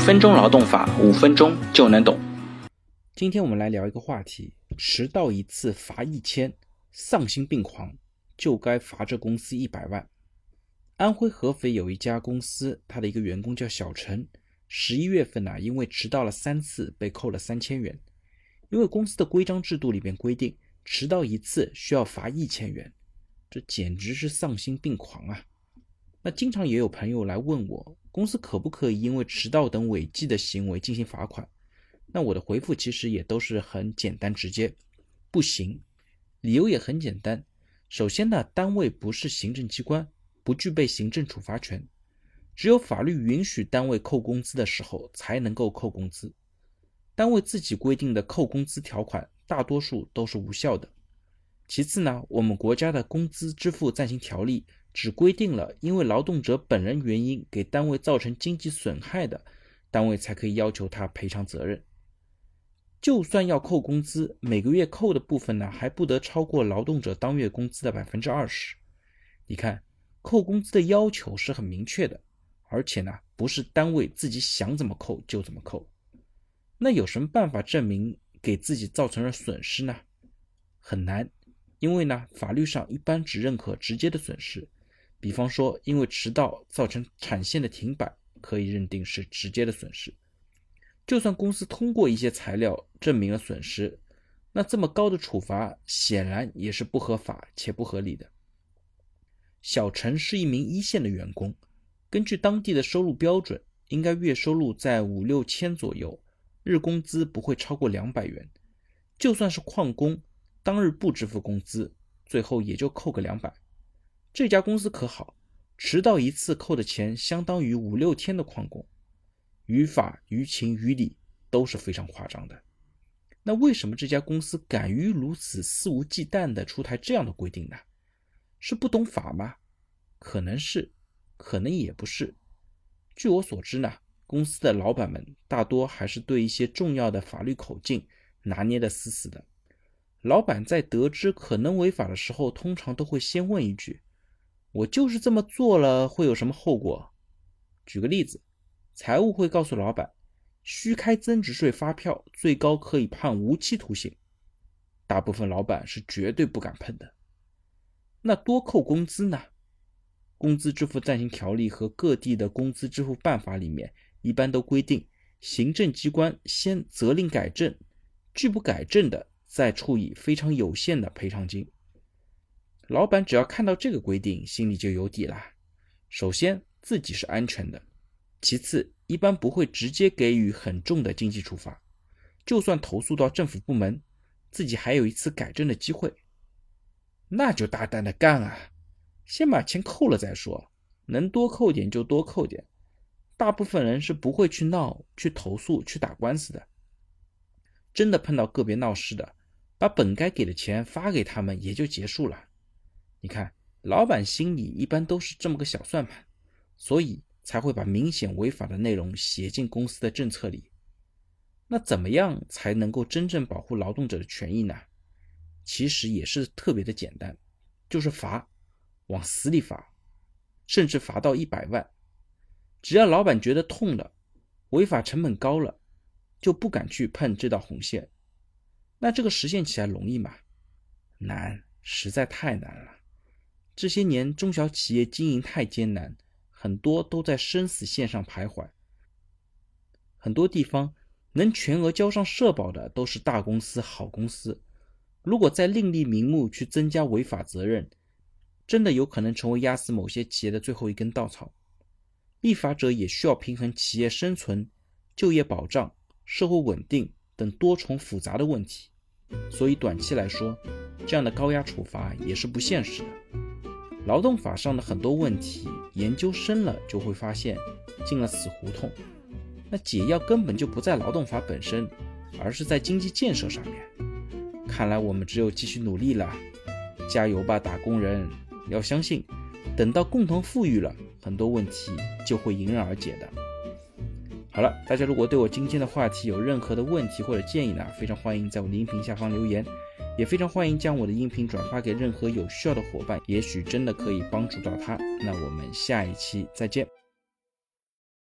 分钟劳动法，5分钟就能懂。 今天我们来聊一个话题，迟到一次罚1000，丧心病狂，就该罚这公司100万。安徽合肥有一家公司，他的一个员工叫小陈，11月份因为迟到了3次被扣了3000元。因为公司的规章制度里面规定，迟到一次需要罚1000元，这简直是丧心病狂啊！那经常也有朋友来问我，公司可不可以因为迟到等违纪的行为进行罚款？那我的回复其实也都是很简单直接，不行。理由也很简单，首先单位不是行政机关，不具备行政处罚权，只有法律允许单位扣工资的时候才能够扣工资。单位自己规定的扣工资条款大多数都是无效的。其次我们国家的工资支付暂行条例只规定了因为劳动者本人原因给单位造成经济损害的，单位才可以要求他赔偿责任。就算要扣工资，每个月扣的部分还不得超过劳动者当月工资的 20%。 你看，扣工资的要求是很明确的，而且不是单位自己想怎么扣就怎么扣。那有什么办法证明给自己造成了损失呢？很难，因为法律上一般只认可直接的损失，比方说因为迟到造成产线的停摆，可以认定是直接的损失。就算公司通过一些材料证明了损失，那这么高的处罚显然也是不合法且不合理的。小陈是一名一线的员工，根据当地的收入标准，应该月收入在5-6千左右，日工资不会超过200元。就算是旷工，当日不支付工资，最后也就扣个200。这家公司可好，迟到一次扣的钱相当于5-6天的旷工，于法于情于理都是非常夸张的。那为什么这家公司敢于如此肆无忌惮地出台这样的规定呢？是不懂法吗？可能是，可能也不是。据我所知公司的老板们大多还是对一些重要的法律口径拿捏得死死的。老板在得知可能违法的时候，通常都会先问一句，我就是这么做了，会有什么后果？举个例子，财务会告诉老板，虚开增值税发票最高可以判无期徒刑。大部分老板是绝对不敢碰的。那多扣工资呢？工资支付暂行条例和各地的工资支付办法里面一般都规定，行政机关先责令改正，拒不改正的再处以非常有限的赔偿金。老板只要看到这个规定，心里就有底啦。首先自己是安全的，其次一般不会直接给予很重的经济处罚，就算投诉到政府部门，自己还有一次改正的机会。那就大胆的干啊，先把钱扣了再说，能多扣点就多扣点。大部分人是不会去闹、去投诉、去打官司的。真的碰到个别闹事的，把本该给的钱发给他们也就结束了。你看，老板心里一般都是这么个小算盘，所以才会把明显违法的内容写进公司的政策里。那怎么样才能够真正保护劳动者的权益呢？其实也是特别的简单，就是罚，往死里罚，甚至罚到100万。只要老板觉得痛了，违法成本高了，就不敢去碰这道红线。那这个实现起来容易吗？难，实在太难了。这些年中小企业经营太艰难，很多都在生死线上徘徊。很多地方能全额交上社保的都是大公司、好公司，如果再另立名目去增加违法责任，真的有可能成为压死某些企业的最后一根稻草。立法者也需要平衡企业生存、就业保障、社会稳定等多重复杂的问题，所以短期来说，这样的高压处罚也是不现实的。劳动法上的很多问题，研究深了就会发现进了死胡同。那解药根本就不在劳动法本身，而是在经济建设上面。看来我们只有继续努力了，加油吧打工人，要相信等到共同富裕了，很多问题就会迎刃而解的。好了，大家如果对我今天的话题有任何的问题或者建议非常欢迎在我的音频下方留言，也非常欢迎将我的音频转发给任何有需要的伙伴，也许真的可以帮助到他。那我们下一期再见。